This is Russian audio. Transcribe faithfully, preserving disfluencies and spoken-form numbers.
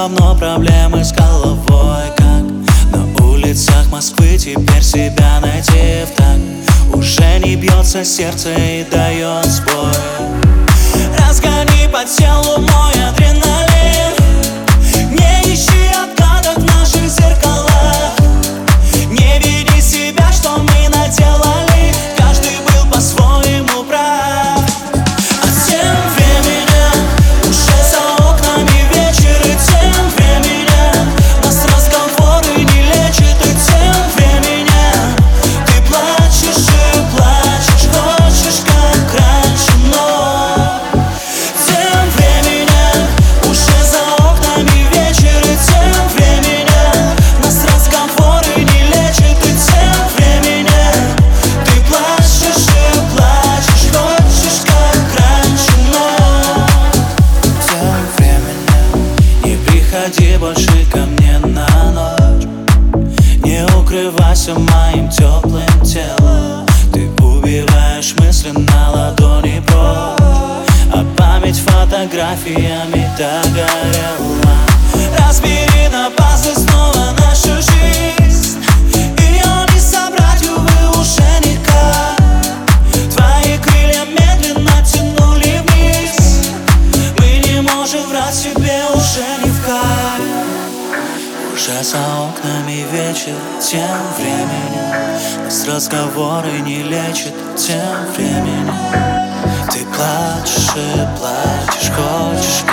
равно проблемы с головой, как на улицах Москвы теперь себя найти в так. Уже не бьется сердце и дает сбой. Разгони по телу мой адреналин. Не ищи отгадок в наших зеркалах. Не веди себя, что мы наделали. Каждый был по-своему прав. А тем временем уже за окнами вечер. И тем временем нас разговоры не лечат. И тем временем ты плачешь и плачешь, хочешь как раньше, но тем временем уже за окнами вечер. И тем временем нас разговоры не лечат. И тем временем ты плачешь и плачешь, хочешь как раньше, но тем временем не приходи больше ко мне на ночь. Не укрывайся моим теплым телом. Ты убиваешь мысли на ладони прочь, а память фотографиями догорела. Разбери на пазлы снова нашу жизнь. Ее не собрать, увы, уже никак. Твои крылья медленно тянули вниз. Мы не можем врать себе уже ни в кайф. Уже за окнами вечер, тем временем нас разговоры не лечат. Тем временем ты плачешь и плачешь, хочешь